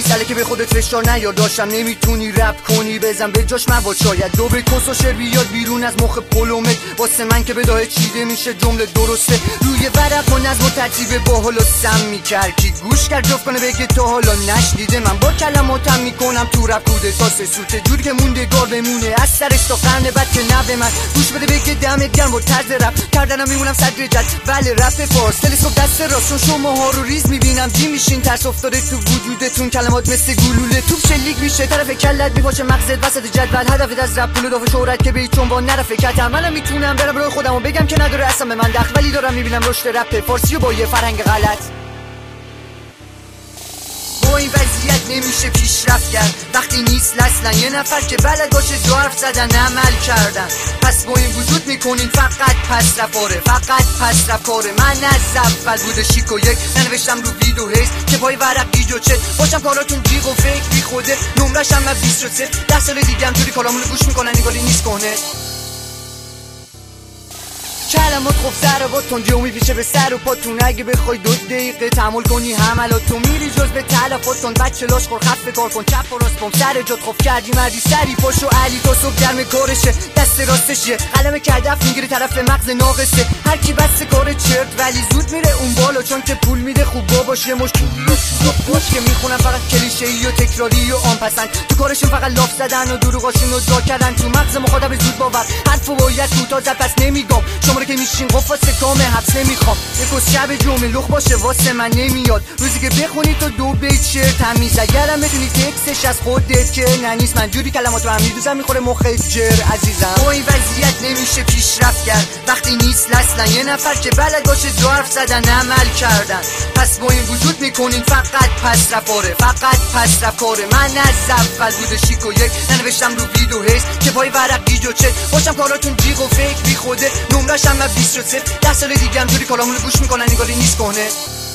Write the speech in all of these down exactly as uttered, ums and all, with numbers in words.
میسله که به خودت فشار نیار، داشتم نمیتونی رپ کنی بزن به جاش مواد، شاید دو به کس و شعر بیاد بیرون از مخ پلومت واسه من که بداهه چیده میشه جمله درسته روی ورق و نظم و ترتیب باحال و سم میکرد کی گوش کرد جفت کنه بگه تا حالا نشنیده من با کلماتم میکنم تو رپ کوده تا سه سوته جوری که موندگار بمونه از سرش تا قرن بعد که نه به من گوش بده بگه دمت گرم با طرز رپ کردنم میمونم صدر جد ولی رپ فارس تلسکوپ دست راست چون شماها رو ریز میبینم جی میشین ترس افتاده تو وجودتون کلمات مثل گلوله توپ شلیک میشه طرف کلت میپاشه مغزت وسط جدول هدفت از رپ پول و دافع شهرت که به هیچ عنوان نرفه کتم منم میتونم برم برای خودمو بگم که نداره اصلا به من دخل ولی دارم میبینم رشد رپ فارسی و با یه فرهنگ غلط با این وضعیت نمیشه پیشرفت کرد وقتی نیست اصلا یه نفر که بلد باشه جو حرف زدن عمل کردن پس با این وجود میکنین فقط پس رفاره فقط پس رفاره من از اول بوده شیک و یک ننوشتم رو ویدو هیست که پای ورق گیج و چت باشم کاراتون جیغ و فکر بی خوده نمرشم از بیست شد صفر ده سال دیگه هم توری کارامونو گوش میکنن نگالی نیست کنه کلمات خوب سر و باتون جو میپیشه به سر و پاتون اگه بخوای دو دقیقه تحمل کنی حملاتو میری جز به تلفاتون بچه لاش خور خفه کار کن چپ و راست بم سر جات خوب کردی مردی سری پاشو علی تا صبح گرم کارشه دست راستشه قلم کدف میگیره طرف مغز ناقصه هر کی بس کار چرت ولی زود میره اون بالا چون که پول میده خوب باش یه مش پول که میخونم فقط کلیشه‌ای و تکراری و آن پسند تو کارشون فقط لاف زدن و دروغاشون رو جا کردن تو مغز مخاطب زود باور حرفو باید کوتاه زد پس نمیگم شما که میشین قفاس کام حبس نمیخوام یکوز شب جمعه لخ باشه واسه من نمیاد روزی که بخونی تو دو بیت شعر تمیز اگرم بتونی تکسش از خودت که ننیست من جوری کلماتو هم میدوزم میخوره مخت جر عزیزم با این وضعیت نمیشه پیشرفت کرد وقتی نیست اصلا یه نفر که بلد باشه جو حرف زدن عمل کردن پس با این وجود میکنین فقط پس رفاره فقط پس رفاره من از اول بوده شیک و یک ننوشتم رو ویدو هیست که پای ورق گیج و چت باشم کاراتون جیغ و فکر بی خوده نمرشم از بیست شد صفر ده سال دیگه هم توری کارامونو گوش میکنن نگالی نیست کنه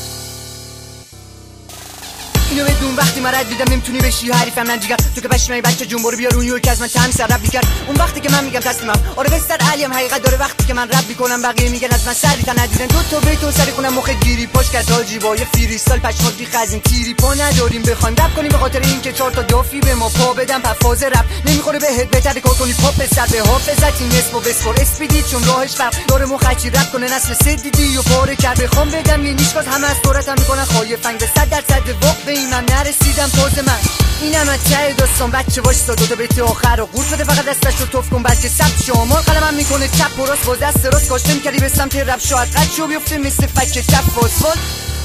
اینو بدون وقتی من رد دیدم نمیتونی بشی حریفم من جیگر تو که پشمای بچه جنبارو بیار اون یور که از من تم سر رب میکرد اون وقتی که من میگم تسلیمم آره بستر علیم حقیقت داره وقتی که من رب میکنم بقیه میگن از من سری تا ندیدن دو تا بیتون سری خونم مخ گیری پاش کرد حاجی با یه فریستایل پشمات بی خزین تیری پا نداریم بخوایم رپ کنیم به خاطر اینکه چهار تا دافی به ما پا بدن پفاز رپ نمیخوره بهت بهتره کار کنی پاپ سر به حافظتی نصف و بسپار اسپیدی چون راهش فرق داره مخچی رپ کنه نسل سه دیدی و پاره کرد بخوام بگم یه نیشکاز همه از صورتم میکنن خایفنگ به صد درصد واقع من نرسیدم پاز من اینم از ته داستان بچه وایسا دو تا بیت آخر و قورت بده فقط دستش رو توف کن بلکه سبت شما قلمم میکنه چپ و راست با دست راست کاش نمی‌کردی به سمت رپ شاید قد شو بیفته مثل فک چپ فاسفال